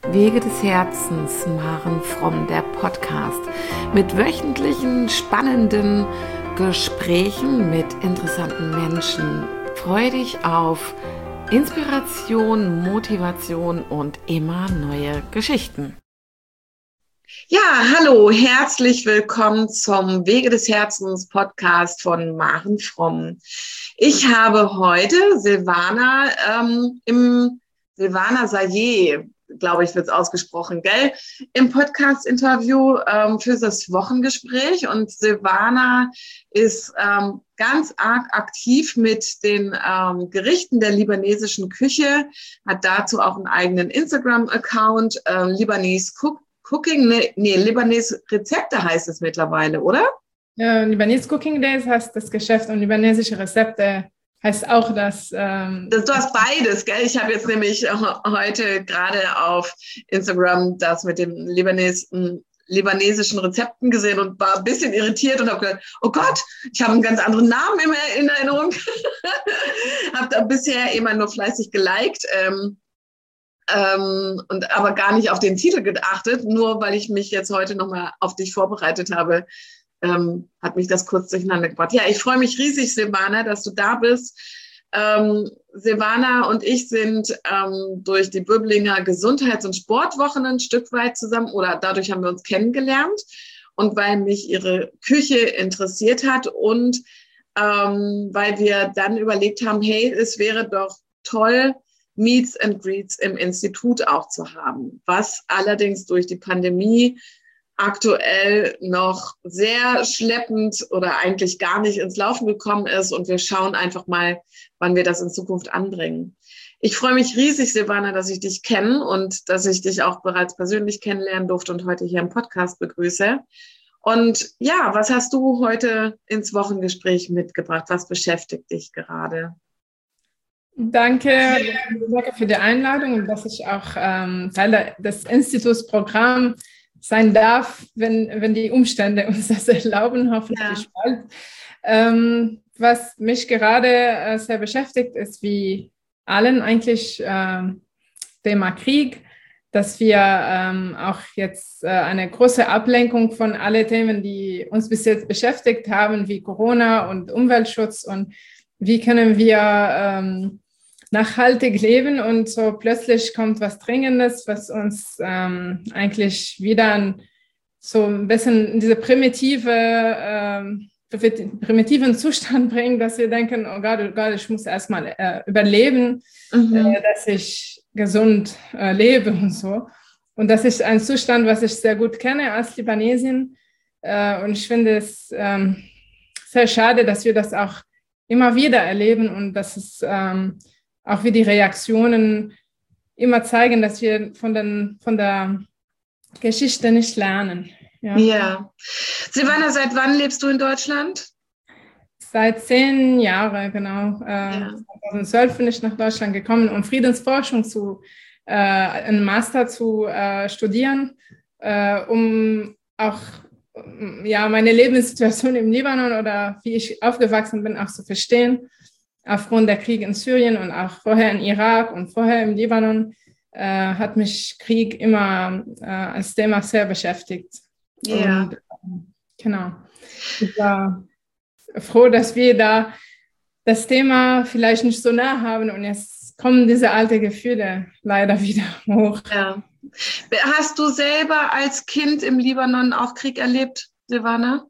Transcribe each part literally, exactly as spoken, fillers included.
Wege des Herzens, Maren Fromm, der Podcast mit wöchentlichen spannenden Gesprächen mit interessanten Menschen. Freue dich auf Inspiration, Motivation und immer neue Geschichten. Ja, hallo, herzlich willkommen zum Wege des Herzens Podcast von Maren Fromm. Ich habe heute Silvana ähm, im Silvana Sayeh, glaube ich, wird es ausgesprochen, gell, im Podcast-Interview ähm, für das Wochengespräch. Und Silvana ist ähm, ganz arg aktiv mit den ähm, Gerichten der libanesischen Küche, hat dazu auch einen eigenen Instagram-Account, äh, Libanese Cook, Cooking, nee, nee, Libanese Rezepte heißt es mittlerweile, oder? Ja, Libanese Cooking Days heißt das Geschäft und libanesische Rezepte heißt auch das. Ähm das du hast beides, gell? Ich habe jetzt nämlich heute gerade auf Instagram das mit den Libanes, libanesischen Rezepten gesehen und war ein bisschen irritiert und habe gedacht, oh Gott, ich habe einen ganz anderen Namen in Erinnerung. Habe da bisher immer nur fleißig geliked. Ähm, Ähm, und aber gar nicht auf den Titel geachtet, nur weil ich mich jetzt heute nochmal auf dich vorbereitet habe, ähm, hat mich das kurz durcheinander gebracht. Ja, ich freue mich riesig, Silvana, dass du da bist. Ähm, Silvana und ich sind ähm, durch die Böblinger Gesundheits- und Sportwochen ein Stück weit zusammen oder dadurch haben wir uns kennengelernt und weil mich ihre Küche interessiert hat und ähm, weil wir dann überlegt haben, hey, es wäre doch toll, Meets and Greets im Institut auch zu haben, was allerdings durch die Pandemie aktuell noch sehr schleppend oder eigentlich gar nicht ins Laufen gekommen ist und wir schauen einfach mal, wann wir das in Zukunft anbringen. Ich freue mich riesig, Silvana, dass ich dich kenne und dass ich dich auch bereits persönlich kennenlernen durfte und heute hier im Podcast begrüße. Und ja, was hast du heute ins Wochengespräch mitgebracht? Was beschäftigt dich gerade? Danke, danke für die Einladung und dass ich auch ähm, Teil des Institutsprogramms sein darf, wenn, wenn die Umstände uns das erlauben, hoffentlich ja. bald. Ähm, was mich gerade äh, sehr beschäftigt, ist wie allen eigentlich äh, Thema Krieg, dass wir ähm, auch jetzt äh, eine große Ablenkung von allen Themen, die uns bis jetzt beschäftigt haben, wie Corona und Umweltschutz und wie können wir ähm, nachhaltig leben und so plötzlich kommt was Dringendes, was uns ähm, eigentlich wieder so ein bisschen in diese primitive, ähm, primitiven Zustand bringt, dass wir denken, oh Gott, oh Gott, ich muss erstmal äh, überleben, mhm. äh, dass ich gesund äh, lebe und so. Und das ist ein Zustand, was ich sehr gut kenne als Libanesin. Äh, und ich finde es ähm, sehr schade, dass wir das auch immer wieder erleben und dass es ähm, auch wie die Reaktionen immer zeigen, dass wir von, den, von der Geschichte nicht lernen. Ja. ja. Silvana, seit wann lebst du in Deutschland? Seit zehn Jahren, genau. Ja. zweitausendzwölf bin ich nach Deutschland gekommen, um Friedensforschung zu, äh, einen Master zu äh, studieren, äh, um auch ja, meine Lebenssituation im Libanon oder wie ich aufgewachsen bin, auch zu verstehen. Aufgrund der Kriege in Syrien und auch vorher in Irak und vorher im Libanon äh, hat mich Krieg immer äh, als Thema sehr beschäftigt. Ja. Und, äh, genau. Ich war froh, dass wir da das Thema vielleicht nicht so nah haben und jetzt kommen diese alten Gefühle leider wieder hoch. Ja. Hast du selber als Kind im Libanon auch Krieg erlebt, Silvana?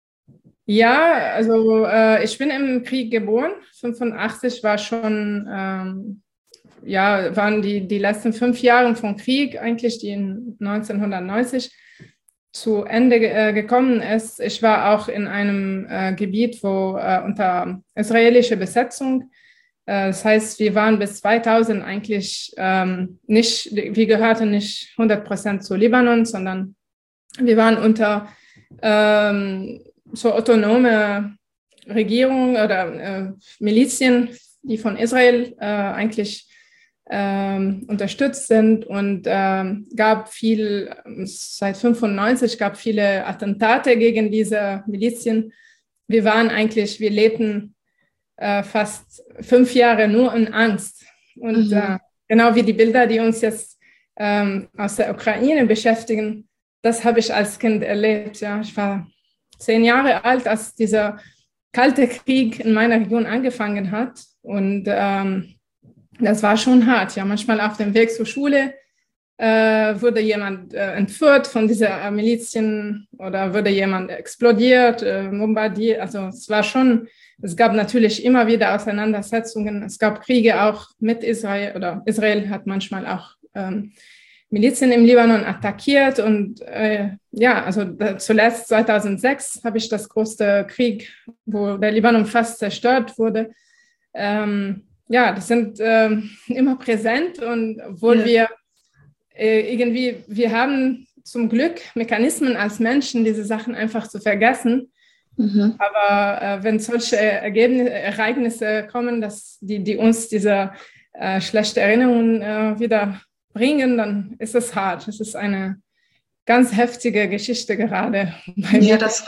Ja, also äh, ich bin im Krieg geboren. fünfundachtzig war schon, ähm, ja, waren die, die letzten fünf Jahre vom Krieg, eigentlich die in neunzehnhundertneunzig zu Ende äh, gekommen ist. Ich war auch in einem äh, Gebiet, wo äh, unter israelischer Besetzung, äh, das heißt, wir waren bis zweitausend eigentlich ähm, nicht, wir gehörten nicht hundert Prozent zu Libanon, sondern wir waren unter ähm, so autonome Regierung oder äh, Milizien, die von Israel äh, eigentlich ähm, unterstützt sind und ähm, gab viel, seit fünfundneunzig gab viele Attentate gegen diese Milizien. Wir waren eigentlich, wir lebten äh, fast fünf Jahre nur in Angst und mhm. äh, genau wie die Bilder, die uns jetzt ähm, aus der Ukraine beschäftigen, das habe ich als Kind erlebt. Ja. Ich war zehn Jahre alt, als dieser Kalte Krieg in meiner Region angefangen hat. Und ähm, das war schon hart. Ja. Manchmal auf dem Weg zur Schule äh, wurde jemand äh, entführt von dieser Milizien oder wurde jemand explodiert, äh, bombardiert. Also es war schon, es gab natürlich immer wieder Auseinandersetzungen. Es gab Kriege auch mit Israel oder Israel hat manchmal auch ähm, Milizen im Libanon attackiert. Und äh, ja, also da, zuletzt zweitausendsechs habe ich das große Krieg, wo der Libanon fast zerstört wurde. Ähm, ja, das sind äh, immer präsent und obwohl ja. wir äh, irgendwie, wir haben zum Glück Mechanismen als Menschen, diese Sachen einfach zu vergessen. Mhm. Aber äh, wenn solche Ergebnisse, Ereignisse kommen, dass die, die uns diese äh, schlechte Erinnerungen äh, wieder bringen, dann ist es hart. Es ist eine ganz heftige Geschichte gerade. Bei ja, mir. Das,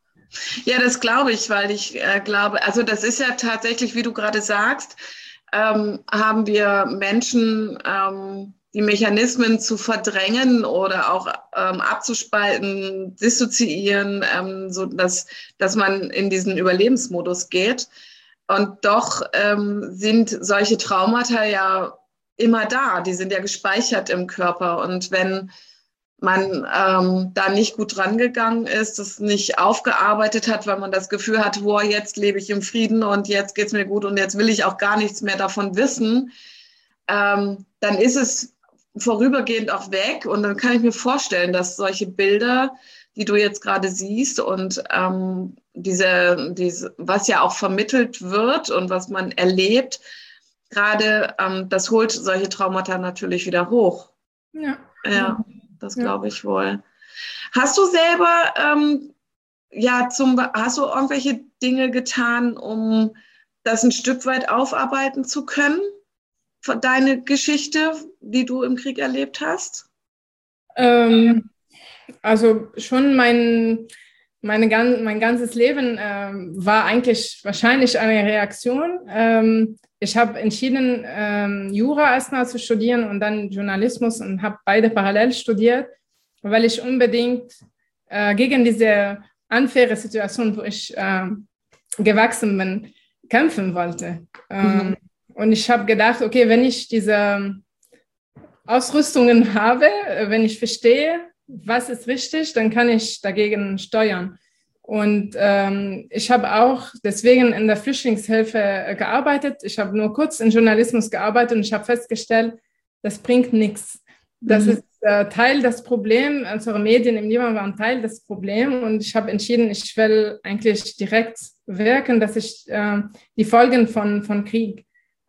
ja, das glaube ich, weil ich äh, glaube, also das ist ja tatsächlich, wie du gerade sagst, ähm, haben wir Menschen ähm, die Mechanismen zu verdrängen oder auch ähm, abzuspalten, dissoziieren, ähm, so dass, dass man in diesen Überlebensmodus geht. Und doch ähm, sind solche Traumata ja immer da, die sind ja gespeichert im Körper. Und wenn man ähm, da nicht gut rangegangen ist, das nicht aufgearbeitet hat, weil man das Gefühl hat, wow, jetzt lebe ich im Frieden und jetzt geht's mir gut und jetzt will ich auch gar nichts mehr davon wissen, ähm, dann ist es vorübergehend auch weg. Und dann kann ich mir vorstellen, dass solche Bilder, die du jetzt gerade siehst und ähm, diese, diese, was ja auch vermittelt wird und was man erlebt, gerade ähm, das holt solche Traumata natürlich wieder hoch. Ja, ja das ja. glaube ich wohl. Hast du selber, ähm, ja, zum, hast du irgendwelche Dinge getan, um das ein Stück weit aufarbeiten zu können? Deine Geschichte, die du im Krieg erlebt hast? Ähm, also schon mein, meine, mein ganzes Leben ähm, war eigentlich wahrscheinlich eine Reaktion. Ähm, ich habe entschieden, ähm, Jura erstmal zu studieren und dann Journalismus und habe beide parallel studiert, weil ich unbedingt äh, gegen diese unfaire Situation, wo ich äh, gewachsen bin, kämpfen wollte. Ähm, mhm. Und ich habe gedacht, okay, wenn ich diese Ausrüstungen habe, wenn ich verstehe, was ist richtig, dann kann ich dagegen steuern. Und ähm, ich habe auch deswegen in der Flüchtlingshilfe gearbeitet. Ich habe nur kurz in Journalismus gearbeitet und ich habe festgestellt, das bringt nichts. Das mhm. ist äh, Teil des Problems. Unsere Medien im Libanon waren Teil des Problems. Und ich habe entschieden, ich will eigentlich direkt wirken, dass ich äh, die Folgen von, von Krieg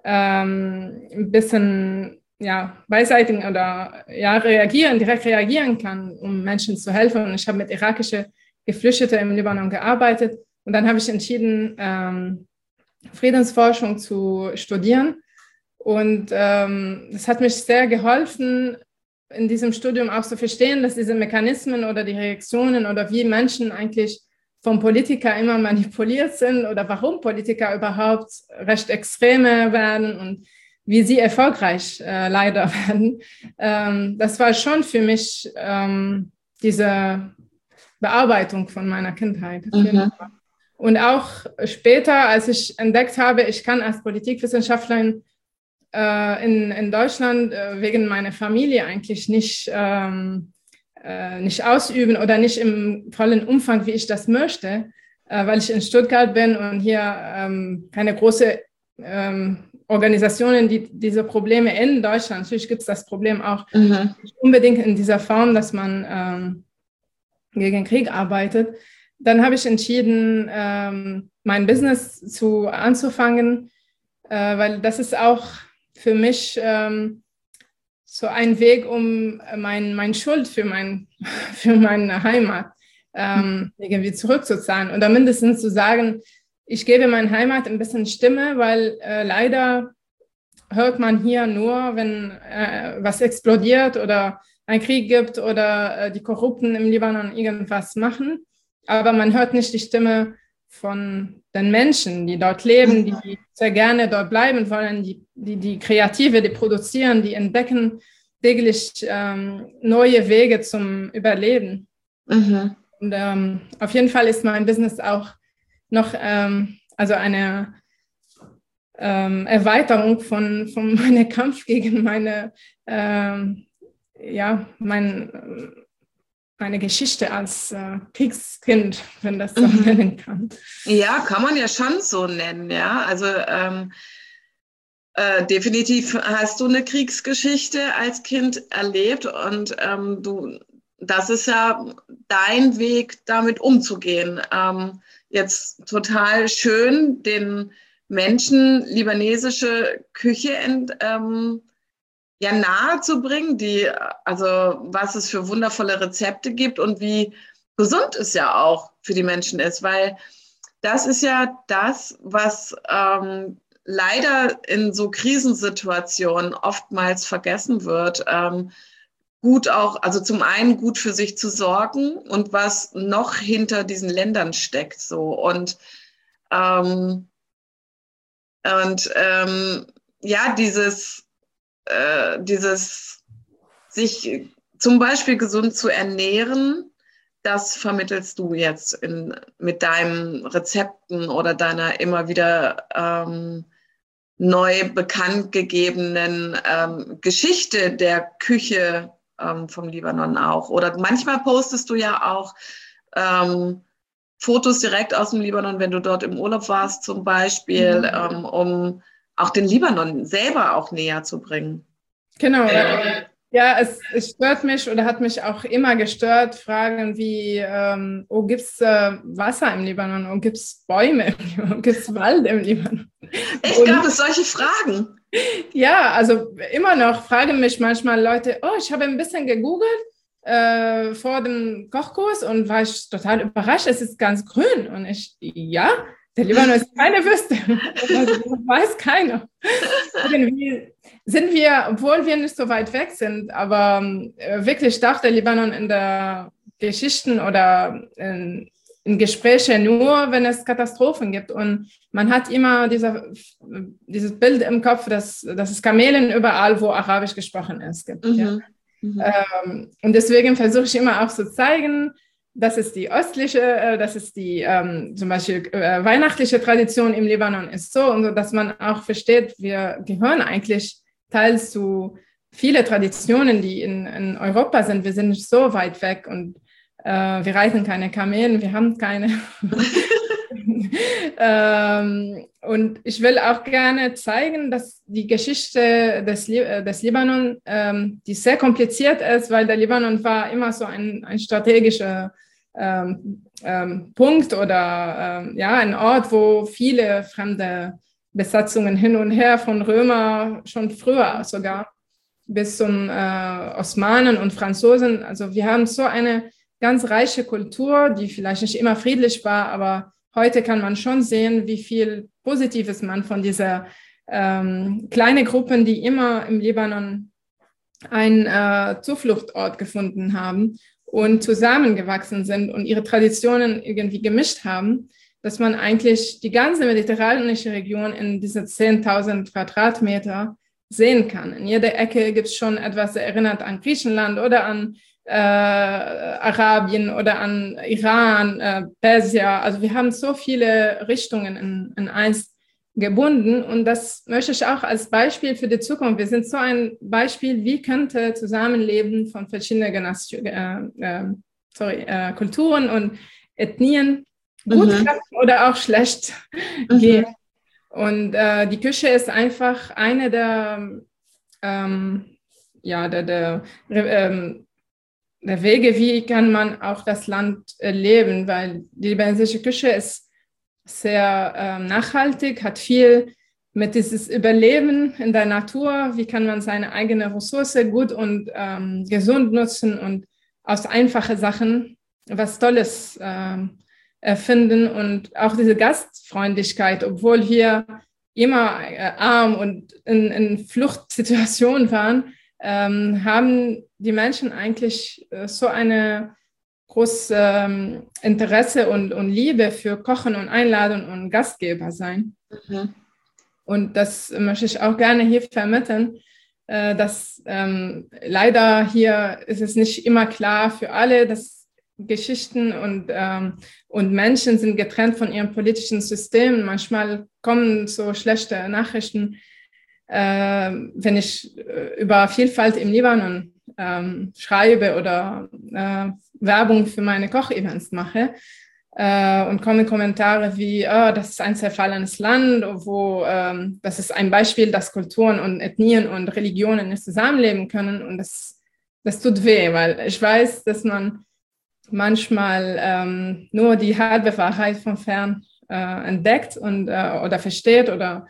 ähm, ein bisschen ja, beiseitigen oder ja, reagieren, direkt reagieren kann, um Menschen zu helfen. Und ich habe mit irakischen Geflüchteten im Libanon gearbeitet. Und dann habe ich entschieden, ähm, Friedensforschung zu studieren. Und ähm, das hat mich sehr geholfen, in diesem Studium auch zu verstehen, dass diese Mechanismen oder die Reaktionen oder wie Menschen eigentlich vom Politiker immer manipuliert sind oder warum Politiker überhaupt recht extreme werden und wie sie erfolgreich äh, leider werden. Ähm, das war schon für mich ähm, diese Bearbeitung von meiner Kindheit. Mhm. Und auch später, als ich entdeckt habe, ich kann als Politikwissenschaftlerin äh, in, in Deutschland äh, wegen meiner Familie eigentlich nicht, ähm, äh, nicht ausüben oder nicht im vollen Umfang, wie ich das möchte, äh, weil ich in Stuttgart bin und hier ähm, keine große ähm, Organisationen, die diese Probleme in Deutschland, natürlich gibt es das Problem auch mhm. nicht unbedingt in dieser Form, dass man ähm, gegen Krieg arbeitet. Dann habe ich entschieden, ähm, mein Business zu anzufangen, äh, weil das ist auch für mich ähm, so ein Weg, um mein, mein Schuld für, mein, für meine Heimat ähm, irgendwie zurückzuzahlen oder mindestens zu sagen, ich gebe meiner Heimat ein bisschen Stimme, weil äh, leider hört man hier nur, wenn äh, was explodiert oder ein Krieg gibt oder äh, die Korrupten im Libanon irgendwas machen. Aber man hört nicht die Stimme von den Menschen, die dort leben, die sehr gerne dort bleiben wollen, die, die, die Kreative, die produzieren, die entdecken täglich ähm, neue Wege zum Überleben. Mhm. Und ähm, auf jeden Fall ist mein Business auch noch ähm, also eine ähm, Erweiterung von, von meinem Kampf gegen meine, ähm, ja, mein, meine Geschichte als äh, Kriegskind, wenn das so Mhm. nennen kann. Ja, kann man ja schon so nennen, ja. Also ähm, äh, definitiv hast du eine Kriegsgeschichte als Kind erlebt und ähm, du, das ist ja dein Weg, damit umzugehen. Ähm, jetzt total schön, den Menschen libanesische Küche ent, ähm, ja, nahe zu bringen, die, also was es für wundervolle Rezepte gibt und wie gesund es ja auch für die Menschen ist, weil das ist ja das, was ähm, leider in so Krisensituationen oftmals vergessen wird. Ähm, gut auch, also zum einen gut für sich zu sorgen und was noch hinter diesen Ländern steckt, so und ähm, und ähm, ja, dieses äh, dieses sich zum Beispiel gesund zu ernähren, das vermittelst du jetzt in, mit deinen Rezepten oder deiner immer wieder ähm, neu bekannt gegebenen ähm, Geschichte der Küche ähm, vom Libanon auch. Oder manchmal postest du ja auch ähm, Fotos direkt aus dem Libanon, wenn du dort im Urlaub warst zum Beispiel, Mhm. ähm, um auch den Libanon selber auch näher zu bringen. Genau. Ja, es, es stört mich oder hat mich auch immer gestört, Fragen wie, ähm, oh, gibt es äh, Wasser im Libanon? Oh, gibt es Bäume im Libanon? Gibt es Wald im Libanon? Echt, Und gab es solche Fragen? ja, also immer noch fragen mich manchmal Leute, oh, ich habe ein bisschen gegoogelt äh, vor dem Kochkurs und war ich total überrascht, es ist ganz grün. Und ich, ja, der Libanon ist keine Wüste. Also, das weiß keiner. Irgendwie sind wir, obwohl wir nicht so weit weg sind, aber äh, wirklich darf der Libanon in der Geschichten oder in, in Gespräche nur, wenn es Katastrophen gibt. Und man hat immer diese, dieses Bild im Kopf, dass, dass es Kamelen überall, wo Arabisch gesprochen ist, gibt. Mhm. Ja? Mhm. Ähm, und deswegen versuche ich immer auch zu zeigen, das ist die östliche, äh, das ist die ähm, zum Beispiel äh, weihnachtliche Tradition im Libanon ist so und so, dass man auch versteht, wir gehören eigentlich teils zu viele Traditionen, die in, in Europa sind. Wir sind nicht so weit weg und äh, wir reiten keine Kamelen, wir haben keine. ähm, und ich will auch gerne zeigen, dass die Geschichte des, des Libanon, ähm, die sehr kompliziert ist, weil der Libanon war immer so ein, ein strategischer ähm, ähm, Punkt oder ähm, ja, ein Ort, wo viele fremde Besatzungen hin und her von Römer schon früher sogar bis zum äh, Osmanen und Franzosen. Also wir haben so eine ganz reiche Kultur, die vielleicht nicht immer friedlich war, aber heute kann man schon sehen, wie viel Positives man von dieser ähm, kleinen Gruppen, die immer im Libanon einen äh, Zufluchtsort gefunden haben und zusammengewachsen sind und ihre Traditionen irgendwie gemischt haben, dass man eigentlich die ganze mediterranische Region in diese zehntausend Quadratmeter sehen kann. In jeder Ecke gibt es schon etwas, das erinnert an Griechenland oder an äh, Arabien oder an Iran, äh, Persien. Also wir haben so viele Richtungen in, in eins gebunden und das möchte ich auch als Beispiel für die Zukunft. Wir sind so ein Beispiel, wie könnte Zusammenleben von verschiedenen Generation, äh, äh, sorry, äh, Kulturen und Ethnien gut Mhm. klappen oder auch schlecht Mhm. gehen. Und äh, die Küche ist einfach eine der, ähm, ja, der, der, ähm, der Wege, wie kann man auch das Land äh, leben, weil die libanesische Küche ist sehr ähm, nachhaltig, hat viel mit dieses Überleben in der Natur, wie kann man seine eigene Ressource gut und ähm, gesund nutzen und aus einfachen Sachen was Tolles ähm, erfinden und auch diese Gastfreundlichkeit, obwohl wir immer äh, arm und in, in Fluchtsituationen waren, ähm, haben die Menschen eigentlich äh, so eine großes ähm, Interesse und, und Liebe für Kochen und Einladen und Gastgeber sein. Mhm. Und das möchte ich auch gerne hier vermitteln, äh, dass ähm, leider hier ist es nicht immer klar für alle, dass Geschichten und, ähm, und Menschen sind getrennt von ihrem politischen System. Manchmal kommen so schlechte Nachrichten, äh, wenn ich äh, über Vielfalt im Libanon ähm, schreibe oder äh, Werbung für meine Kochevents mache. Äh, und kommen Kommentare wie, oh, das ist ein zerfallenes Land, wo ähm, das ist ein Beispiel, dass Kulturen und Ethnien und Religionen nicht zusammenleben können. Und das, das tut weh, weil ich weiß, dass man manchmal ähm, nur die halbe Wahrheit von fern äh, entdeckt und, äh, oder versteht oder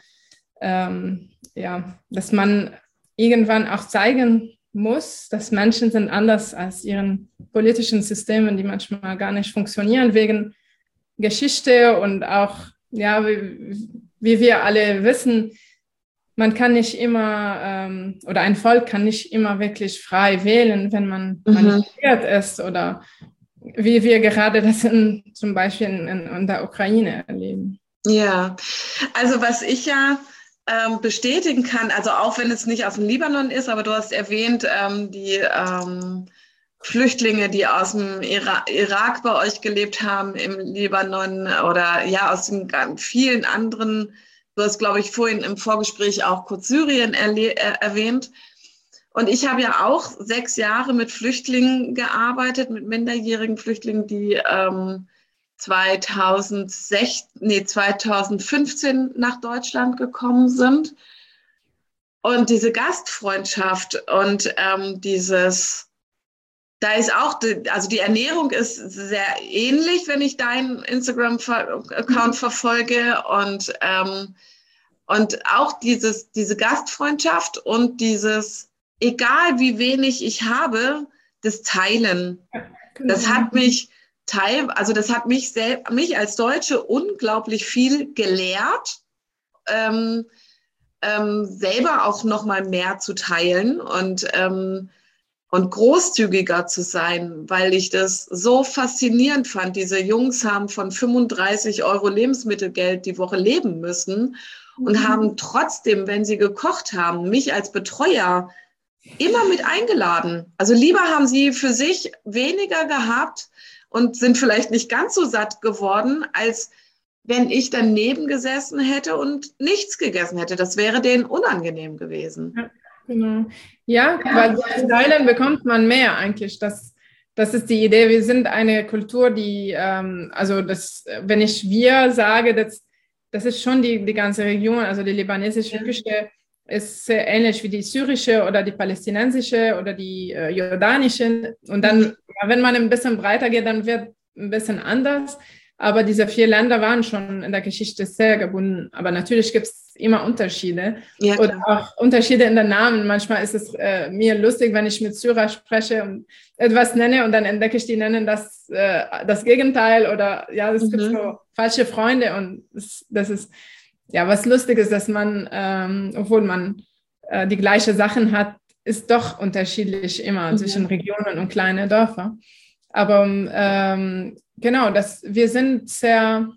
ähm, ja, dass man irgendwann auch zeigen muss, dass Menschen sind anders als ihren politischen Systemen, die manchmal gar nicht funktionieren wegen Geschichte und auch, ja, wie, wie wir alle wissen, man kann nicht immer, ähm, oder ein Volk kann nicht immer wirklich frei wählen, wenn man mhm. manipuliert ist oder wie wir gerade das in, zum Beispiel in, in der Ukraine erleben. Ja, also was ich ja ähm, bestätigen kann, also auch wenn es nicht aus dem Libanon ist, aber du hast erwähnt, ähm, die ähm, Flüchtlinge, die aus dem Ira- Irak bei euch gelebt haben, im Libanon oder ja aus den vielen anderen, du hast, glaube ich, vorhin im Vorgespräch auch kurz Syrien erle- äh, erwähnt. Und ich habe ja auch sechs Jahre mit Flüchtlingen gearbeitet, mit minderjährigen Flüchtlingen, die ähm, zweitausendsechzehn, nee, zweitausendfünfzehn nach Deutschland gekommen sind. Und diese Gastfreundschaft und ähm, dieses, da ist auch, die, also die Ernährung ist sehr ähnlich, wenn ich deinen Instagram-Account verfolge und, ähm, und auch dieses, diese Gastfreundschaft und dieses, egal wie wenig ich habe, das Teilen. Das hat mich teil, also das hat mich, sel- mich als Deutsche unglaublich viel gelehrt, ähm, ähm, selber auch noch mal mehr zu teilen und ähm, und großzügiger zu sein, weil ich das so faszinierend fand. Diese Jungs haben von fünfunddreißig Euro Lebensmittelgeld die Woche leben müssen und mhm. haben trotzdem, wenn sie gekocht haben, mich als Betreuer immer mit eingeladen. Also lieber haben sie für sich weniger gehabt und sind vielleicht nicht ganz so satt geworden, als wenn ich daneben gesessen hätte und nichts gegessen hätte. Das wäre denen unangenehm gewesen. Ja. Genau. Ja, weil durch Teilen bekommt man mehr eigentlich. Das, das ist die Idee. Wir sind eine Kultur, die, ähm, also das, wenn ich wir sage, das, das ist schon die, die ganze Region, also die libanesische ja. Küche ist sehr ähnlich wie die syrische oder die palästinensische oder die äh, jordanische. Und dann, mhm. ja, wenn man ein bisschen breiter geht, dann wird ein bisschen anders. Aber diese vier Länder waren schon in der Geschichte sehr gebunden. Aber natürlich gibt es immer Unterschiede. Ja, oder auch Unterschiede in den Namen. Manchmal ist es äh, mir lustig, wenn ich mit Syrer spreche und etwas nenne und dann entdecke ich, die nennen das, äh, das Gegenteil. Oder ja, es mhm. gibt so falsche Freunde. Und das, das ist ja was Lustiges, dass man, ähm, obwohl man äh, die gleichen Sachen hat, ist doch unterschiedlich immer mhm. zwischen Regionen und kleinen Dörfern. Aber ähm, genau, das, wir sind sehr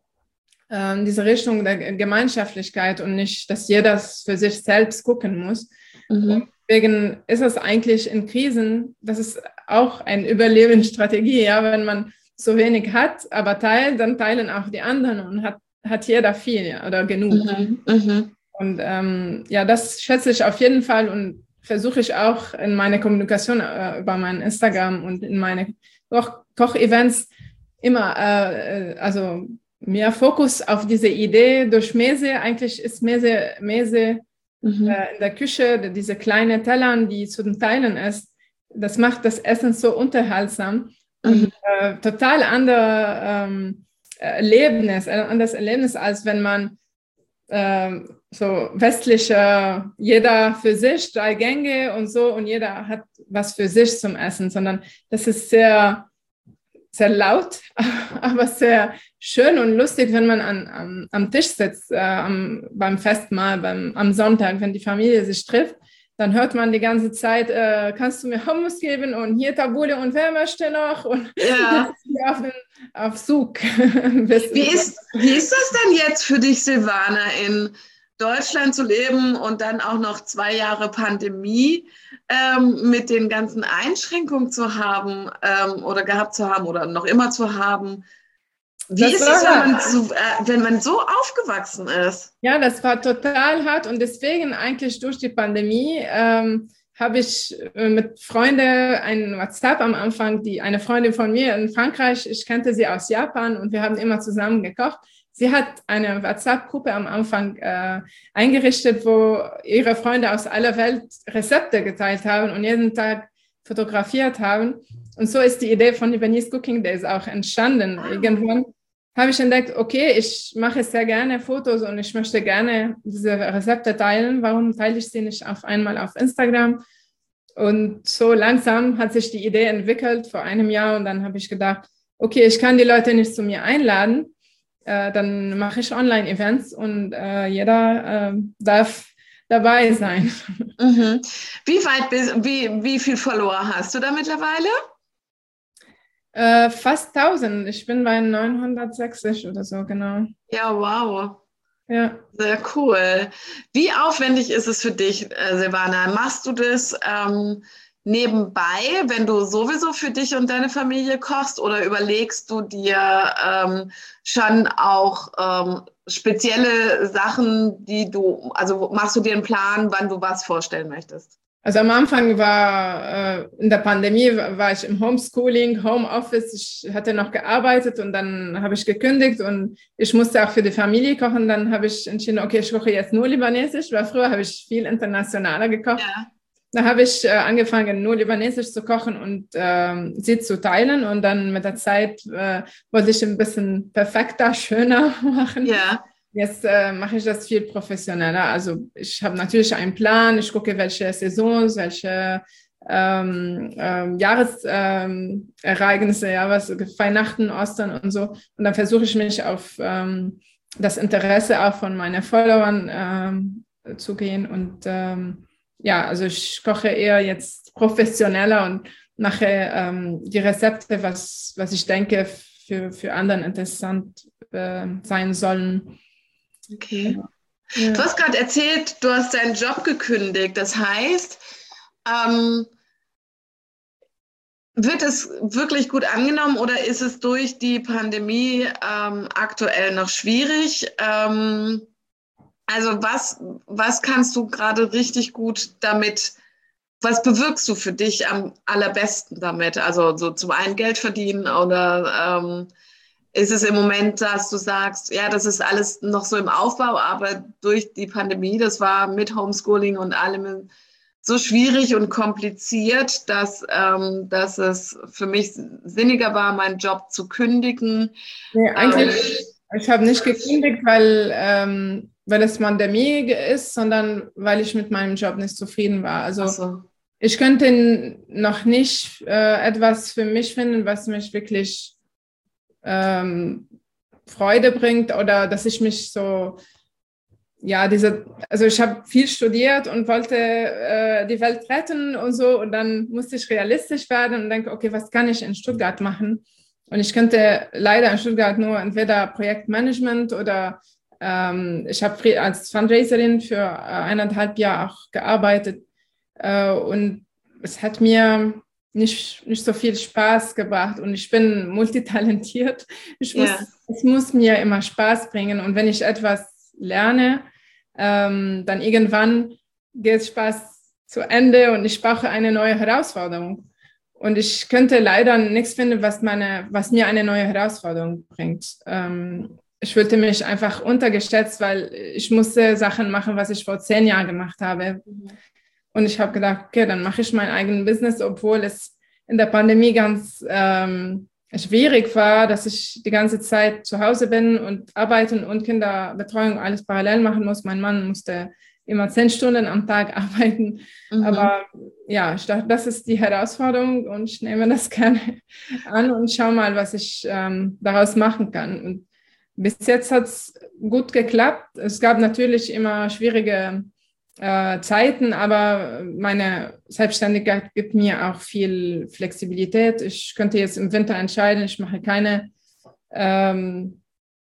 äh, in diese Richtung der Gemeinschaftlichkeit und nicht, dass jeder für sich selbst gucken muss. Mhm. Deswegen ist es eigentlich in Krisen, das ist auch eine Überlebensstrategie, ja, wenn man so wenig hat, aber teilt, dann teilen auch die anderen und hat, hat jeder viel ja, oder genug. Mhm. Mhm. Und ähm, ja, das schätze ich auf jeden Fall und versuche ich auch in meine Kommunikation äh, über mein Instagram und in meine Koch- Koch-Events immer, äh, also mehr Fokus auf diese Idee durch Mese. Eigentlich ist Mese, Mese mhm. äh, in der Küche, diese kleinen Tellern, die zu den Teilen ist, das macht das Essen so unterhaltsam mhm. und äh, total andere ähm, Erlebnis, ein anderes Erlebnis, als wenn man äh, so westliche, jeder für sich, drei Gänge und so und jeder hat was für sich zum Essen, sondern das ist sehr, sehr laut, aber sehr schön und lustig, wenn man an, am, am Tisch sitzt, äh, am, beim Festmahl, beim, am Sonntag, wenn die Familie sich trifft, dann hört man die ganze Zeit, äh, kannst du mir Hummus geben und hier Tabule und wer möchte noch? Und ja. auf, den, auf Zug. wie, ist, wie ist das denn jetzt für dich, Silvana, in Deutschland zu leben und dann auch noch zwei Jahre Pandemie ähm, mit den ganzen Einschränkungen zu haben ähm, oder gehabt zu haben oder noch immer zu haben. Wie Das ist war es, wenn hart. man, so, äh, wenn man so aufgewachsen ist? Ja, das war total hart und deswegen eigentlich durch die Pandemie ähm, habe ich äh, mit Freunden ein WhatsApp am Anfang, die eine Freundin von mir in Frankreich, ich kannte sie aus Japan und wir haben immer zusammen gekocht. Sie hat eine WhatsApp-Gruppe am Anfang äh, eingerichtet, wo ihre Freunde aus aller Welt Rezepte geteilt haben und jeden Tag fotografiert haben. Und so ist die Idee von Lebanese Cooking Days auch entstanden. Irgendwann habe ich entdeckt, okay, ich mache sehr gerne Fotos und ich möchte gerne diese Rezepte teilen. Warum teile ich sie nicht auf einmal auf Instagram? Und so langsam hat sich die Idee entwickelt vor einem Jahr und dann habe ich gedacht, okay, ich kann die Leute nicht zu mir einladen, äh, dann mache ich Online-Events und äh, jeder äh, darf dabei sein. Mhm. Wie weit bist, wie, wie viel Follower hast du da mittlerweile? Äh, fast tausend. Ich bin bei neunhundertsechzig oder so, genau. Ja, wow. Ja. Sehr cool. Wie aufwendig ist es für dich, äh, Silvana? Machst du das ähm, nebenbei, wenn du sowieso für dich und deine Familie kochst, oder überlegst du dir ähm, schon auch ähm, spezielle Sachen, die du, also machst du dir einen Plan, wann du was vorstellen möchtest? Also am Anfang war, äh, in der Pandemie war ich im Homeschooling, Homeoffice. Ich hatte noch gearbeitet und dann habe ich gekündigt und ich musste auch für die Familie kochen. Dann habe ich entschieden, okay, ich koche jetzt nur Libanesisch, weil früher habe ich viel internationaler gekocht. Ja. Da habe ich äh, angefangen, nur Libanesisch zu kochen und ähm, sie zu teilen. Und dann mit der Zeit äh, wollte ich ein bisschen perfekter, schöner machen. Ja. Jetzt äh, mache ich das viel professioneller. Also ich habe natürlich einen Plan. Ich gucke, welche Saisons, welche ähm, ähm, Jahresereignisse, ähm, ja, was Weihnachten, Ostern und so. Und dann versuche ich mich auf ähm, das Interesse auch von meinen Followern ähm, zu gehen. Und ähm, ja, also ich koche eher jetzt professioneller und mache ähm, die Rezepte, was, was ich denke, für, für anderen interessant äh, sein sollen. Okay. Ja. Du hast gerade erzählt, du hast deinen Job gekündigt. Das heißt, ähm, wird es wirklich gut angenommen oder ist es durch die Pandemie ähm, aktuell noch schwierig? Ähm, also was, was kannst du gerade richtig gut damit, was bewirkst du für dich am allerbesten damit? Also so zum einen Geld verdienen oder ähm, ist es im Moment, dass du sagst, ja, das ist alles noch so im Aufbau, aber durch die Pandemie, das war mit Homeschooling und allem so schwierig und kompliziert, dass, ähm, dass es für mich sinniger war, meinen Job zu kündigen. Nee, eigentlich, Ähm, ich habe nicht gekündigt, weil, ähm, weil es Pandemie ist, sondern weil ich mit meinem Job nicht zufrieden war. ach Also so. ich könnte noch nicht äh, etwas für mich finden, was mich wirklich ähm, Freude bringt oder dass ich mich so, ja, diese, also ich habe viel studiert und wollte äh, die Welt retten und so und dann musste ich realistisch werden und denke, okay, was kann ich in Stuttgart machen? Und ich könnte leider in Stuttgart nur entweder Projektmanagement oder ähm, ich habe als Fundraiserin für äh, eineinhalb Jahre auch gearbeitet äh, und es hat mir nicht, nicht so viel Spaß gebracht und ich bin multitalentiert. Ich muss, Ja. es muss mir immer Spaß bringen und wenn ich etwas lerne, ähm, dann irgendwann geht Spaß zu Ende und ich brauche eine neue Herausforderung. Und ich könnte leider nichts finden, was, meine, was mir eine neue Herausforderung bringt. Ähm, ich fühlte mich einfach untergeschätzt, weil ich musste Sachen machen, was ich vor zehn Jahren gemacht habe. Und ich habe gedacht, okay, dann mache ich mein eigenes Business, obwohl es in der Pandemie ganz ähm, schwierig war, dass ich die ganze Zeit zu Hause bin und arbeiten und Kinderbetreuung alles parallel machen muss. Mein Mann musste immer zehn Stunden am Tag arbeiten. Mhm. Aber ja, ich dachte, das ist die Herausforderung und ich nehme das gerne an und schaue mal, was ich ähm, daraus machen kann. Und bis jetzt hat es gut geklappt. Es gab natürlich immer schwierige äh, Zeiten, aber meine Selbstständigkeit gibt mir auch viel Flexibilität. Ich könnte jetzt im Winter entscheiden, ich mache keine ähm,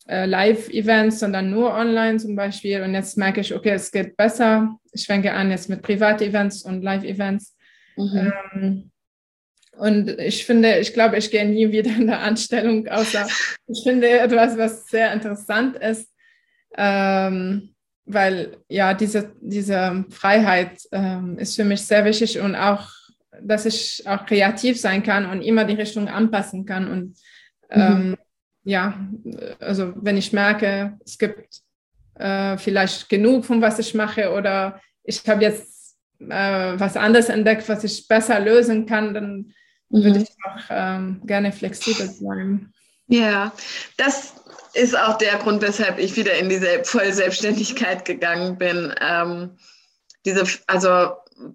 äh, Live-Events, sondern nur online zum Beispiel. Und jetzt merke ich, okay, es geht besser. Ich fange an jetzt mit Privat-Events und Live-Events. Mhm. Ähm, und ich finde, ich glaube, ich gehe nie wieder in der Anstellung, außer ich finde etwas, was sehr interessant ist, ähm, weil ja, diese, diese Freiheit ähm, ist für mich sehr wichtig und auch, dass ich auch kreativ sein kann und immer die Richtung anpassen kann. Und ähm, mhm. ja, also wenn ich merke, es gibt äh, vielleicht genug von was ich mache oder ich habe jetzt äh, was anderes entdeckt, was ich besser lösen kann, dann mhm. würde ich auch ähm, gerne flexibel bleiben. Ja, das ist auch der Grund, weshalb ich wieder in diese Vollselbstständigkeit gegangen bin. Ähm, diese, also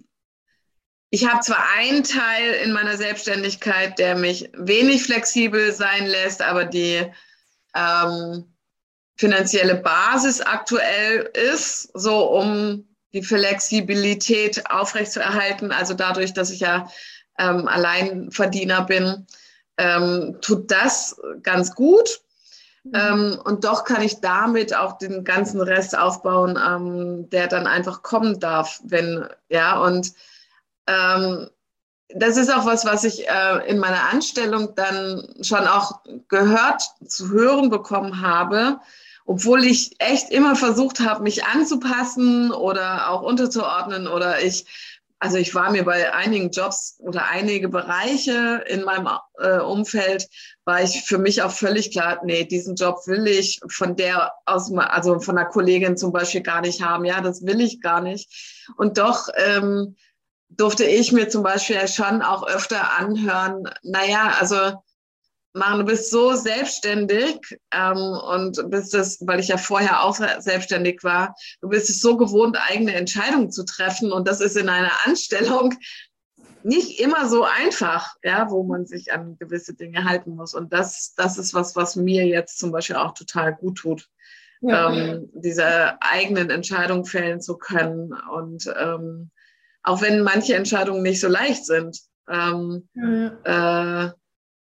ich habe zwar einen Teil in meiner Selbstständigkeit, der mich wenig flexibel sein lässt, aber die ähm, finanzielle Basis aktuell ist, so um die Flexibilität aufrechtzuerhalten. Also dadurch, dass ich ja ähm, Alleinverdiener bin, ähm, tut das ganz gut. Mhm. Ähm, und doch kann ich damit auch den ganzen Rest aufbauen, ähm, der dann einfach kommen darf, wenn, ja, und ähm, das ist auch was, was ich äh, in meiner Anstellung dann schon auch gehört, zu hören bekommen habe, obwohl ich echt immer versucht habe, mich anzupassen oder auch unterzuordnen oder ich, also ich war mir bei einigen Jobs oder einige Bereiche in meinem äh, Umfeld, war ich für mich auch völlig klar, nee, diesen Job will ich von der aus, also von einer Kollegin zum Beispiel gar nicht haben, ja, das will ich gar nicht. Und doch ähm, durfte ich mir zum Beispiel schon auch öfter anhören, naja, also Maren, du bist so selbstständig ähm, und bist es, weil ich ja vorher auch selbstständig war, du bist es so gewohnt, eigene Entscheidungen zu treffen und das ist in einer Anstellung nicht immer so einfach, ja, wo man sich an gewisse Dinge halten muss und das, das ist was, was mir jetzt zum Beispiel auch total gut tut, ja. ähm, diese eigenen Entscheidungen fällen zu können und ähm, auch wenn manche Entscheidungen nicht so leicht sind, ähm, ja. äh,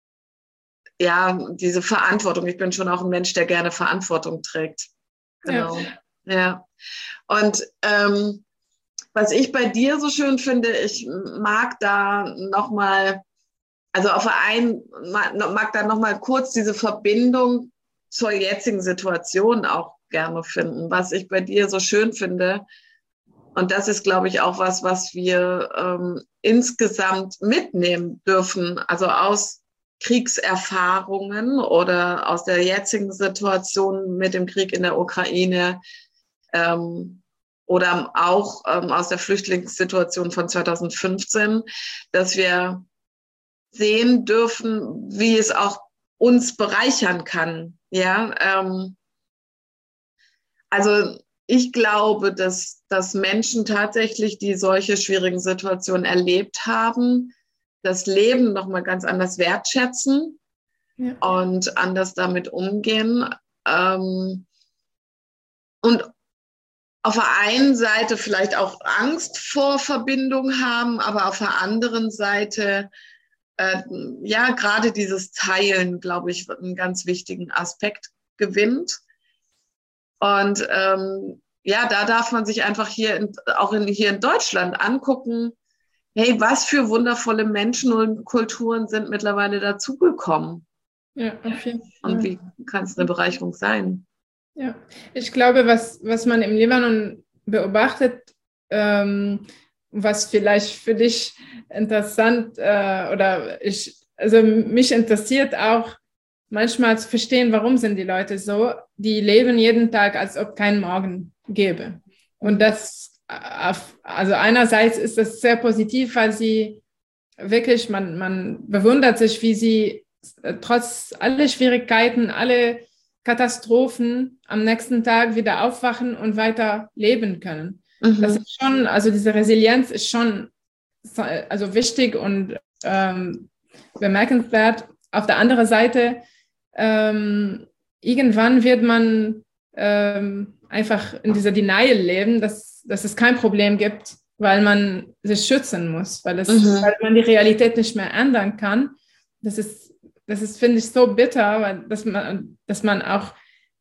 ja, diese Verantwortung. Ich bin schon auch ein Mensch, der gerne Verantwortung trägt. Genau. Ja. ja. Und ähm, was ich bei dir so schön finde, ich mag da nochmal, also auf einen, mag da nochmal kurz diese Verbindung zur jetzigen Situation auch gerne finden. Was ich bei dir so schön finde, und das ist, glaube ich, auch was, was wir ähm, insgesamt mitnehmen dürfen, also aus Kriegserfahrungen oder aus der jetzigen Situation mit dem Krieg in der Ukraine ähm, oder auch ähm, aus der Flüchtlingssituation von zweitausendfünfzehn, dass wir sehen dürfen, wie es auch uns bereichern kann. Ja, ähm, also ich glaube, dass, dass Menschen tatsächlich, die solche schwierigen Situationen erlebt haben, das Leben nochmal ganz anders wertschätzen ja. und anders damit umgehen. Ähm, und auf der einen Seite vielleicht auch Angst vor Verbindung haben, aber auf der anderen Seite, äh, ja, gerade dieses Teilen, glaube ich, einen ganz wichtigen Aspekt gewinnt. Und ähm, ja, da darf man sich einfach hier in, auch in, hier in Deutschland angucken, hey, was für wundervolle Menschen und Kulturen sind mittlerweile dazugekommen. Ja, auf jeden Fall. Und wie kann es eine Bereicherung sein? Ja, ich glaube, was, was man im Libanon beobachtet, ähm, was vielleicht für dich interessant äh, oder ich, also mich interessiert auch manchmal zu verstehen, warum sind die Leute so, die leben jeden Tag, als ob kein Morgen gäbe. Und das, also einerseits ist das sehr positiv, weil sie wirklich, man, man bewundert sich, wie sie trotz aller Schwierigkeiten, alle Katastrophen am nächsten Tag wieder aufwachen und weiter leben können. Mhm. Das ist schon, also diese Resilienz ist schon also wichtig und ähm, bemerkenswert. Auf der anderen Seite, ähm, irgendwann wird man ähm, einfach in dieser Denial leben, dass, dass es kein Problem gibt, weil man sich schützen muss, weil, es, mhm. weil man die Realität nicht mehr ändern kann. Das ist, das ist, finde ich, so bitter, weil, dass, man, dass man auch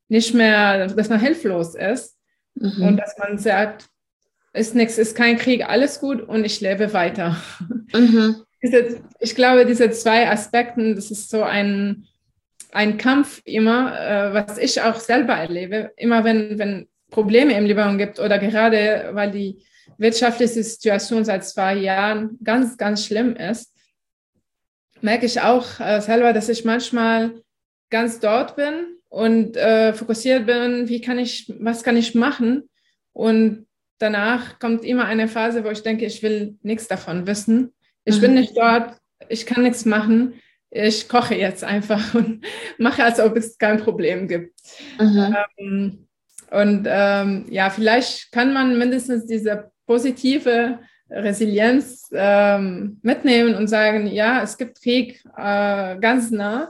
nicht mehr, dass man hilflos ist mhm. und dass man sagt, ist nichts, ist kein Krieg, alles gut und ich lebe weiter. Mhm. Ich glaube, diese zwei Aspekte, das ist so ein, ein Kampf immer, äh, was ich auch selber erlebe, immer wenn, wenn Probleme im Libanon gibt oder gerade, weil die wirtschaftliche Situation seit zwei Jahren ganz, ganz schlimm ist, merke ich auch äh, selber, dass ich manchmal ganz dort bin und äh, fokussiert bin, wie kann ich, was kann ich machen? Und danach kommt immer eine Phase, wo ich denke, ich will nichts davon wissen. Ich mhm. bin nicht dort, ich kann nichts machen. Ich koche jetzt einfach und mache, als ob es kein Problem gibt. Mhm. Ähm, und ähm, ja, vielleicht kann man mindestens diese positive Resilienz ähm, mitnehmen und sagen, ja, es gibt Krieg äh, ganz nah.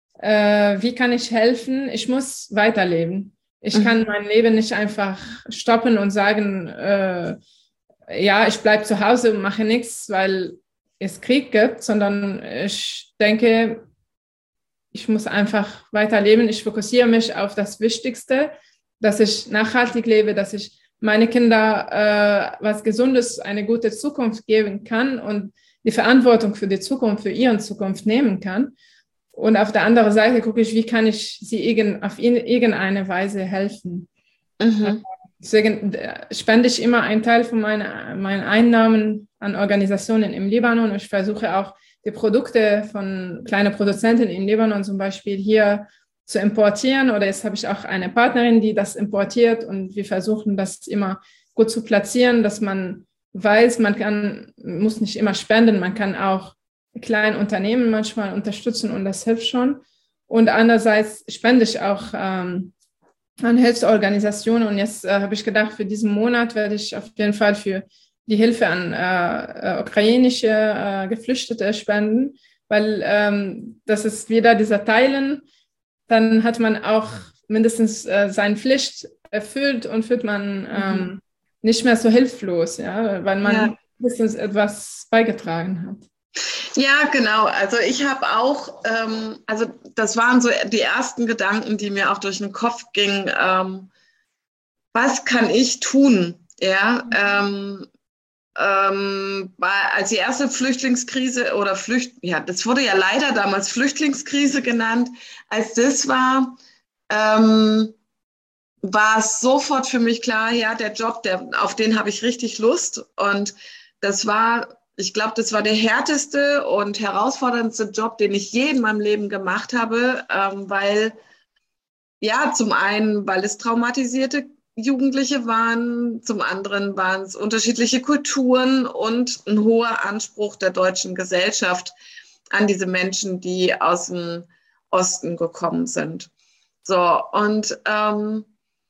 Äh, wie kann ich helfen? Ich muss weiterleben. Ich mhm. kann mein Leben nicht einfach stoppen und sagen, äh, ja, ich bleibe zu Hause und mache nichts, weil es Krieg gibt, sondern ich denke, ich muss einfach weiterleben. Ich fokussiere mich auf das Wichtigste, dass ich nachhaltig lebe, dass ich meine Kinder äh, was Gesundes, eine gute Zukunft geben kann und die Verantwortung für die Zukunft, für ihre Zukunft nehmen kann. Und auf der anderen Seite gucke ich, wie kann ich sie irgend, auf irgendeine Weise helfen. Mhm. Deswegen spende ich immer einen Teil von meinen, meinen Einnahmen an Organisationen im Libanon. Ich versuche auch, die Produkte von kleinen Produzenten im Libanon zum Beispiel hier zu importieren. Oder jetzt habe ich auch eine Partnerin, die das importiert und wir versuchen, das immer gut zu platzieren, dass man weiß, man kann, muss nicht immer spenden, man kann auch kleine Unternehmen manchmal unterstützen und das hilft schon. Und andererseits spende ich auch ähm, an Hilfsorganisationen und jetzt äh, habe ich gedacht, für diesen Monat werde ich auf jeden Fall für die Hilfe an äh, ukrainische äh, Geflüchtete spenden, weil ähm, das ist wieder dieser Teilen, dann hat man auch mindestens äh, seine Pflicht erfüllt und fühlt man ähm, mhm. nicht mehr so hilflos, ja, weil man ja. mindestens etwas beigetragen hat. Ja, genau. Also ich habe auch, ähm, also das waren so die ersten Gedanken, die mir auch durch den Kopf gingen. Ähm, was kann ich tun? Ja, ähm, ähm, als die erste Flüchtlingskrise oder Flücht, ja, das wurde ja leider damals Flüchtlingskrise genannt. Als das war, ähm, war es sofort für mich klar, ja, der Job, der, auf den habe ich richtig Lust. Und das war Ich glaube, das war der härteste und herausforderndste Job, den ich je in meinem Leben gemacht habe, ähm, weil, ja, zum einen, weil es traumatisierte Jugendliche waren, zum anderen waren es unterschiedliche Kulturen und ein hoher Anspruch der deutschen Gesellschaft an diese Menschen, die aus dem Osten gekommen sind. So, und ähm,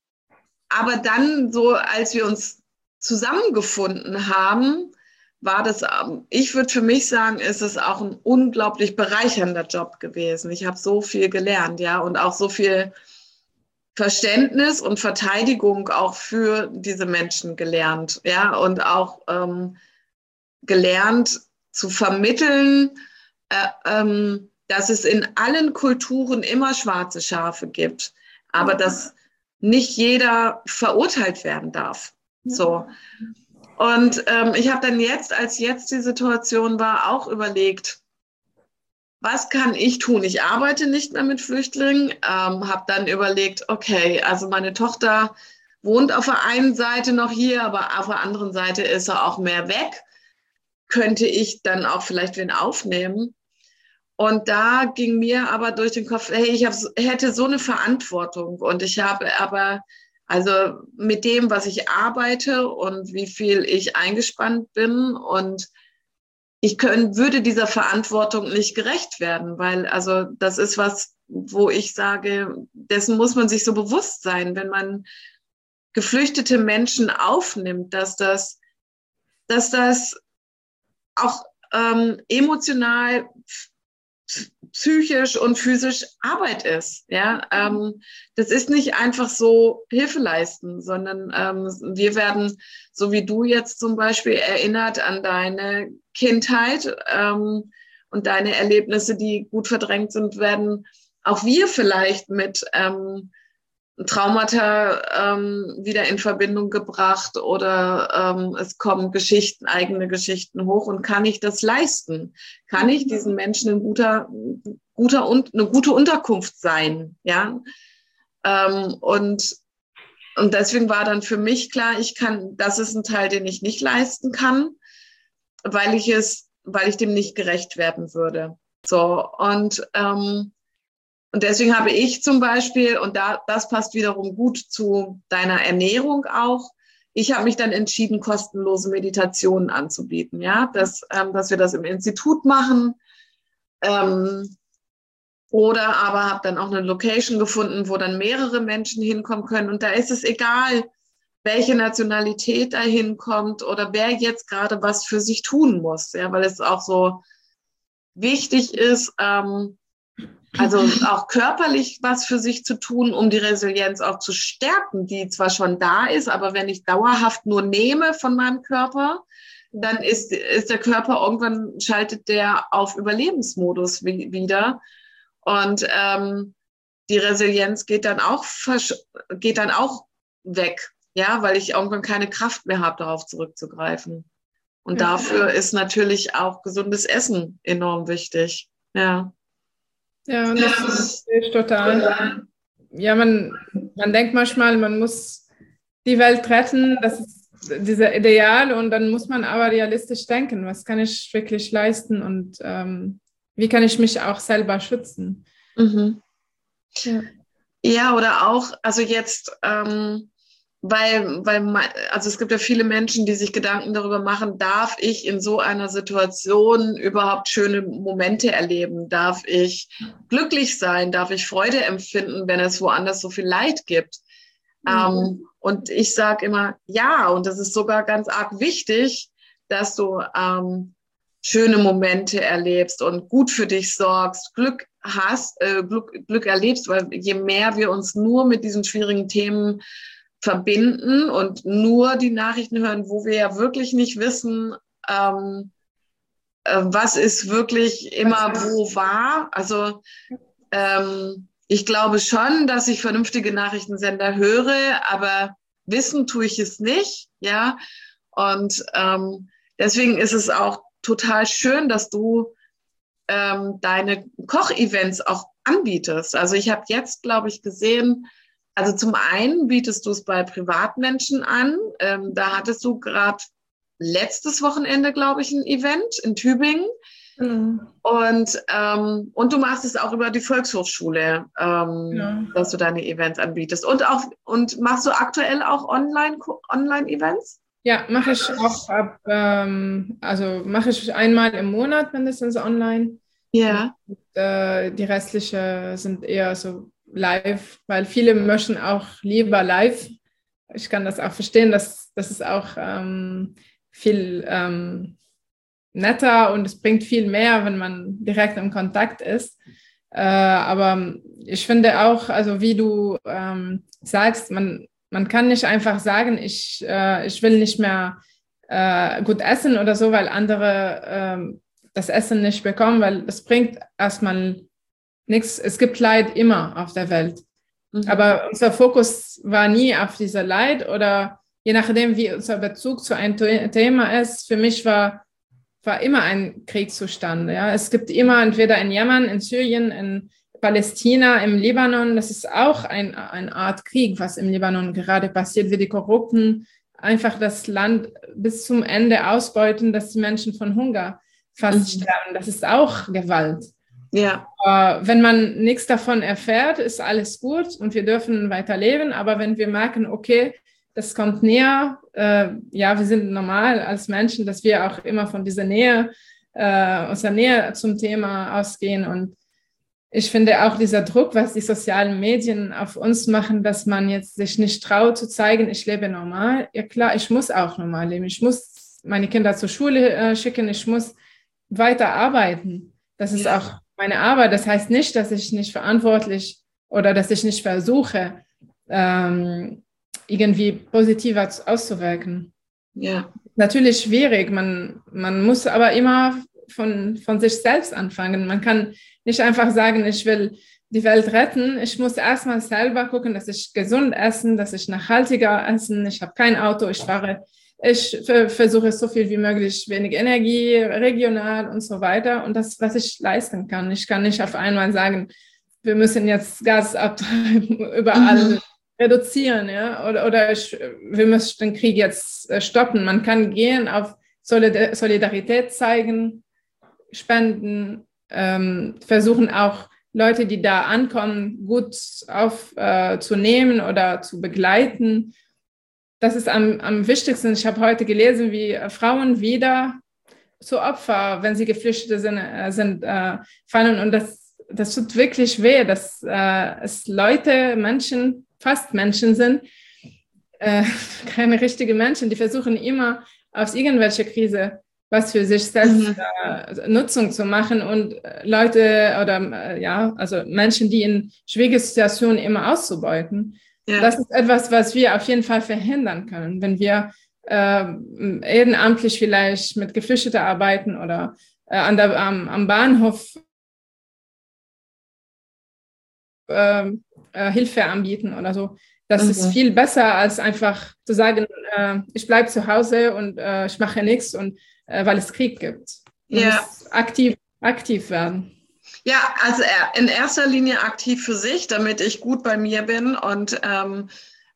aber dann, so als wir uns zusammengefunden haben, war das, ich würde für mich sagen, ist es auch ein unglaublich bereichernder Job gewesen. Ich habe so viel gelernt, ja, und auch so viel Verständnis und Verteidigung auch für diese Menschen gelernt, ja, und auch ähm, gelernt zu vermitteln, äh, ähm, dass es in allen Kulturen immer schwarze Schafe gibt, aber dass nicht jeder verurteilt werden darf. So. Und ähm, ich habe dann jetzt, als jetzt die Situation war, auch überlegt, was kann ich tun? Ich arbeite nicht mehr mit Flüchtlingen, ähm, habe dann überlegt, okay, also meine Tochter wohnt auf der einen Seite noch hier, aber auf der anderen Seite ist er auch mehr weg. Könnte ich dann auch vielleicht wen aufnehmen? Und da ging mir aber durch den Kopf, hey, ich hab, hätte so eine Verantwortung und ich habe aber, also mit dem, was ich arbeite und wie viel ich eingespannt bin und ich können, würde dieser Verantwortung nicht gerecht werden, weil also das ist was, wo ich sage, dessen muss man sich so bewusst sein, wenn man geflüchtete Menschen aufnimmt, dass das, dass das auch ähm, emotional, psychisch und physisch Arbeit ist. Ja, ähm, das ist nicht einfach so Hilfe leisten, sondern ähm, wir werden, so wie du jetzt zum Beispiel, erinnert an deine Kindheit ähm, und deine Erlebnisse, die gut verdrängt sind, werden auch wir vielleicht mit ähm, Traumata ähm, wieder in Verbindung gebracht oder ähm, es kommen Geschichten, eigene Geschichten hoch und kann ich das leisten? Kann ich diesen Menschen ein guter, guter und eine gute Unterkunft sein? Ja, ähm, und und deswegen war dann für mich klar, ich kann, das ist ein Teil, den ich nicht leisten kann, weil ich es, weil ich dem nicht gerecht werden würde. So und ähm, Und deswegen habe ich zum Beispiel, und da, das passt wiederum gut zu deiner Ernährung auch, ich habe mich dann entschieden, kostenlose Meditationen anzubieten, ja, dass, ähm, dass wir das im Institut machen, ähm, oder aber habe dann auch eine Location gefunden, wo dann mehrere Menschen hinkommen können. Und da ist es egal, welche Nationalität da hinkommt oder wer jetzt gerade was für sich tun muss, ja, weil es auch so wichtig ist, ähm, also auch körperlich was für sich zu tun, um die Resilienz auch zu stärken, die zwar schon da ist, aber wenn ich dauerhaft nur nehme von meinem Körper, dann ist, ist der Körper irgendwann, schaltet der auf Überlebensmodus wieder. Und ähm, die Resilienz geht dann auch, geht dann auch weg, ja, weil ich irgendwann keine Kraft mehr habe, darauf zurückzugreifen. Und ja, dafür ist natürlich auch gesundes Essen enorm wichtig, ja. Ja, das verstehe ich total. Ja, man, man denkt manchmal, man muss die Welt retten, das ist dieser Ideal, und dann muss man aber realistisch denken, was kann ich wirklich leisten und ähm, wie kann ich mich auch selber schützen. Mhm. Ja. Ja, oder auch, also jetzt, ähm, weil, weil, also es gibt ja viele Menschen, die sich Gedanken darüber machen, darf ich in so einer Situation überhaupt schöne Momente erleben? Darf ich glücklich sein? Darf ich Freude empfinden, wenn es woanders so viel Leid gibt? Mhm. Ähm, und ich sage immer, ja, und das ist sogar ganz arg wichtig, dass du ähm, schöne Momente erlebst und gut für dich sorgst, Glück hast, äh, Glück, Glück erlebst, weil je mehr wir uns nur mit diesen schwierigen Themen verbinden und nur die Nachrichten hören, wo wir ja wirklich nicht wissen, ähm, äh, was ist wirklich immer wo war. Also ähm, ich glaube schon, dass ich vernünftige Nachrichtensender höre, aber wissen tue ich es nicht, ja. Und ähm, deswegen ist es auch total schön, dass du ähm, deine Kochevents auch anbietest. Also ich habe jetzt, glaube ich, gesehen, also zum einen bietest du es bei Privatmenschen an. Ähm, da hattest du gerade letztes Wochenende, glaube ich, ein Event in Tübingen. Mhm. Und, ähm, und du machst es auch über die Volkshochschule, ähm, ja, dass du deine Events anbietest. Und auch und machst du aktuell auch Online, Online-Events? Ja, mache ich auch ab, ähm, also mache ich einmal im Monat mindestens online. Ja. Und, äh, die restlichen sind eher so live, weil viele möchten auch lieber live. Ich kann das auch verstehen, dass das ist auch ähm, viel ähm, netter und es bringt viel mehr, wenn man direkt im Kontakt ist. Äh, aber ich finde auch, also wie du ähm, sagst, man, man kann nicht einfach sagen, ich, äh, ich will nicht mehr äh, gut essen oder so, weil andere äh, das Essen nicht bekommen, weil es bringt erstmal nichts. Es gibt Leid immer auf der Welt. Mhm. Aber unser Fokus war nie auf dieser Leid oder je nachdem, wie unser Bezug zu einem Thema ist. Für mich war, war immer ein Kriegszustand. Ja? Es gibt immer entweder in Jemen, in Syrien, in Palästina, im Libanon. Das ist auch ein, eine Art Krieg, was im Libanon gerade passiert, wie die Korrupten einfach das Land bis zum Ende ausbeuten, dass die Menschen von Hunger fast mhm. sterben. Das ist auch Gewalt. Ja. Äh, wenn man nichts davon erfährt, ist alles gut und wir dürfen weiterleben. Aber wenn wir merken, okay, das kommt näher, äh, ja, wir sind normal als Menschen, dass wir auch immer von dieser Nähe, äh, aus der Nähe zum Thema ausgehen. Und ich finde auch dieser Druck, was die sozialen Medien auf uns machen, dass man jetzt sich nicht traut zu zeigen, ich lebe normal. Ja klar, ich muss auch normal leben. Ich muss meine Kinder zur Schule äh, schicken, ich muss weiter arbeiten. Das ist ja. auch meine Arbeit. Das heißt nicht, dass ich nicht verantwortlich oder dass ich nicht versuche, ähm, irgendwie positiver auszuwirken. Ja. Natürlich schwierig. Man, man muss aber immer von, von sich selbst anfangen. Man kann nicht einfach sagen, ich will die Welt retten. Ich muss erstmal selber gucken, dass ich gesund essen, dass ich nachhaltiger essen. Ich habe kein Auto, ich fahre, ich versuche so viel wie möglich, wenig Energie, regional und so weiter. Und das, was ich leisten kann. Ich kann nicht auf einmal sagen, wir müssen jetzt Gas abtreiben, überall mhm. reduzieren, ja, oder, oder ich, wir müssen den Krieg jetzt stoppen. Man kann gehen, auf Solidarität zeigen, spenden, ähm, versuchen auch Leute, die da ankommen, gut aufzunehmen äh, oder zu begleiten. Das ist am, am wichtigsten. Ich habe heute gelesen, wie Frauen wieder zu Opfer, wenn sie Geflüchtete sind, äh, sind äh, fallen. Und das, das tut wirklich weh, dass äh, es Leute, Menschen, fast Menschen sind, äh, keine richtigen Menschen, die versuchen immer aus irgendwelcher Krise was für sich selbst mhm. äh, Nutzung zu machen und äh, Leute oder äh, ja, also Menschen, die in schwierigen Situationen immer auszubeuten. Ja. Das ist etwas, was wir auf jeden Fall verhindern können, wenn wir äh, ehrenamtlich vielleicht mit Geflüchteten arbeiten oder äh, an der, am, am Bahnhof äh, äh, Hilfe anbieten oder so. Das mhm. ist viel besser, als einfach zu sagen, äh, ich bleibe zu Hause und äh, ich mache nichts, und äh, weil es Krieg gibt. Man ja. muss aktiv, aktiv werden. Ja, also in erster Linie aktiv für sich, damit ich gut bei mir bin und ähm,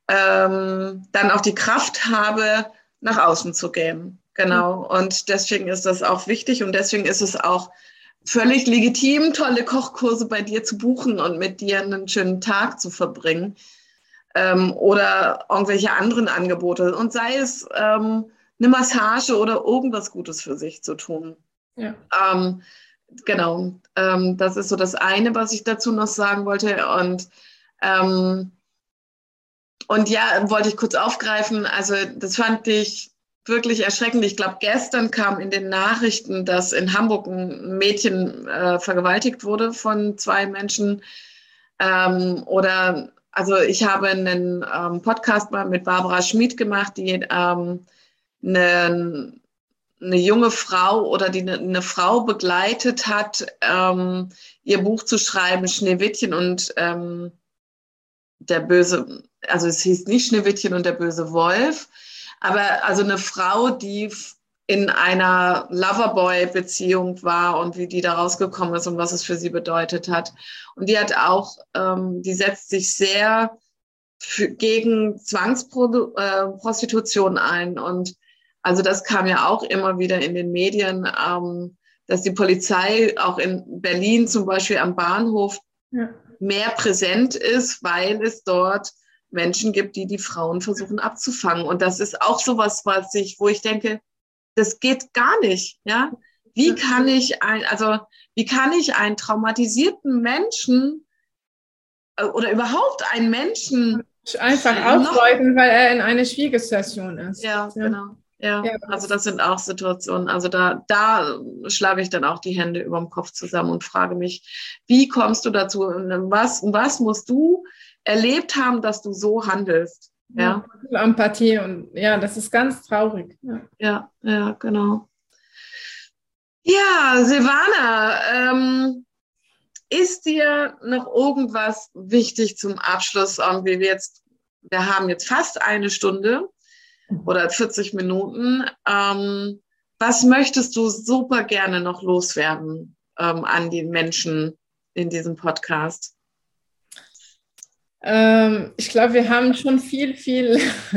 ähm, dann auch die Kraft habe, nach außen zu gehen. Genau. Mhm. Und deswegen ist das auch wichtig und deswegen ist es auch völlig legitim, tolle Kochkurse bei dir zu buchen und mit dir einen schönen Tag zu verbringen. Ähm, oder irgendwelche anderen Angebote. Und sei es ähm, eine Massage oder irgendwas Gutes für sich zu tun. Ja. Ähm, genau. Ähm, das ist so das eine, was ich dazu noch sagen wollte. Und, ähm, und ja, wollte ich kurz aufgreifen. Also das fand ich wirklich erschreckend. Ich glaube, gestern kam in den Nachrichten, dass in Hamburg ein Mädchen äh, vergewaltigt wurde von zwei Menschen. Ähm, oder Also ich habe einen ähm, Podcast mal mit Barbara Schmid gemacht, die ähm, eine, eine junge Frau oder die eine, eine Frau begleitet hat, ähm, ihr Buch zu schreiben, Schneewittchen und ähm, der böse, also es hieß nicht Schneewittchen und der böse Wolf, aber also eine Frau, die in einer Loverboy-Beziehung war und wie die da rausgekommen ist und was es für sie bedeutet hat. Und die hat auch, ähm, die setzt sich sehr für, gegen Zwangsprostitution ein. Und also das kam ja auch immer wieder in den Medien, ähm, dass die Polizei auch in Berlin zum Beispiel am Bahnhof ja. mehr präsent ist, weil es dort Menschen gibt, die die Frauen versuchen abzufangen. Und das ist auch sowas, was ich, wo ich denke, das geht gar nicht, ja. Wie kann ich ein, also wie kann ich einen traumatisierten Menschen äh, oder überhaupt einen Menschen einfach aufdeuten, weil er in einer schwierigen Situation ist. Ja, ja. genau. Ja. ja, also das sind auch Situationen. Also da, da schlage ich dann auch die Hände über dem Kopf zusammen und frage mich, wie kommst du dazu? Was, was musst du erlebt haben, dass du so handelst? Ja. ja, Empathie und ja, das ist ganz traurig. Ja, ja, ja genau. Ja, Silvana, ähm, ist dir noch irgendwas wichtig zum Abschluss? Irgendwie wir jetzt, wir haben jetzt fast eine Stunde oder vierzig Minuten. Ähm, was möchtest du super gerne noch loswerden ähm, an die Menschen in diesem Podcast? Ich glaube, wir haben schon viel, viel,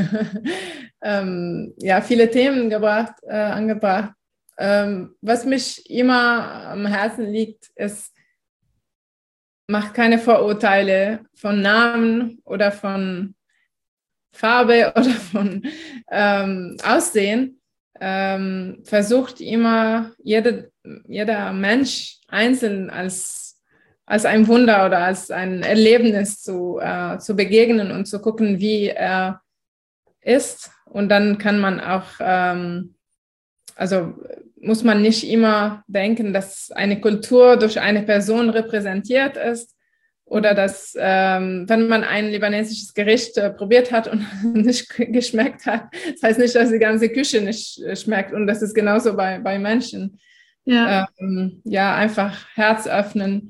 ähm, ja, viele Themen gebracht, äh, angebracht. Ähm, was mich immer am Herzen liegt, ist, macht keine Vorurteile von Namen oder von Farbe oder von ähm, Aussehen. Ähm, versucht immer jede, jeder Mensch einzeln als als ein Wunder oder als ein Erlebnis zu, äh, zu begegnen und zu gucken, wie er ist. Und dann kann man auch, ähm, also muss man nicht immer denken, dass eine Kultur durch eine Person repräsentiert ist oder dass, ähm, wenn man ein libanesisches Gericht äh, probiert hat und nicht geschmeckt hat, das heißt nicht, dass die ganze Küche nicht äh, schmeckt. Und das ist genauso bei, bei Menschen. Ja, ähm, ja einfach Herz öffnen.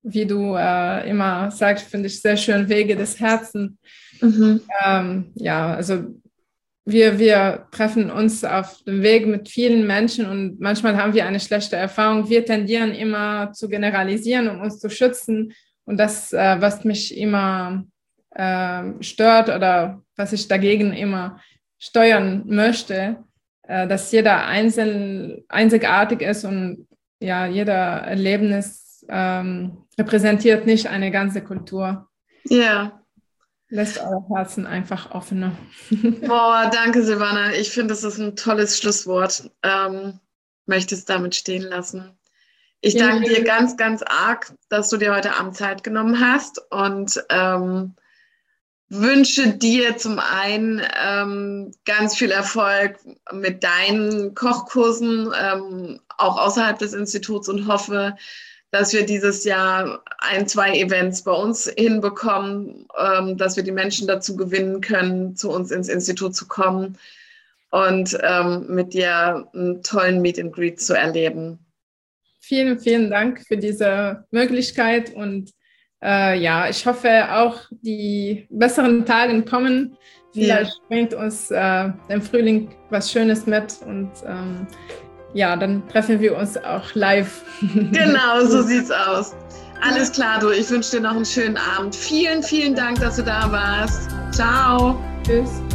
wie du äh, immer sagst, finde ich sehr schön, Wege des Herzens. Mhm. Ähm, ja, also wir, wir treffen uns auf dem Weg mit vielen Menschen und manchmal haben wir eine schlechte Erfahrung. Wir tendieren immer zu generalisieren, um uns zu schützen. Und das, äh, was mich immer äh, stört oder was ich dagegen immer steuern möchte, äh, dass jeder einzeln, einzigartig ist und ja, jeder Erlebnis ähm, repräsentiert nicht eine ganze Kultur. Ja. Lässt eure Herzen einfach offener. Boah, danke, Silvana. Ich finde, das ist ein tolles Schlusswort. Ähm, möchte es damit stehen lassen. Ich danke dir ganz, ganz arg, dass du dir heute Abend Zeit genommen hast und ähm, wünsche dir zum einen ähm, ganz viel Erfolg mit deinen Kochkursen, ähm, auch außerhalb des Instituts und hoffe, dass wir dieses Jahr ein, zwei Events bei uns hinbekommen, ähm, dass wir die Menschen dazu gewinnen können, zu uns ins Institut zu kommen und ähm, mit dir einen tollen Meet and Greet zu erleben. Vielen, vielen Dank für diese Möglichkeit und äh, ja, ich hoffe auch, die besseren Tage kommen. Vielleicht ja. bringt uns äh, im Frühling was Schönes mit und ähm, ja, dann treffen wir uns auch live. Genau, so sieht's aus. Alles klar, du. Ich wünsche dir noch einen schönen Abend. Vielen, vielen Dank, dass du da warst. Ciao. Tschüss.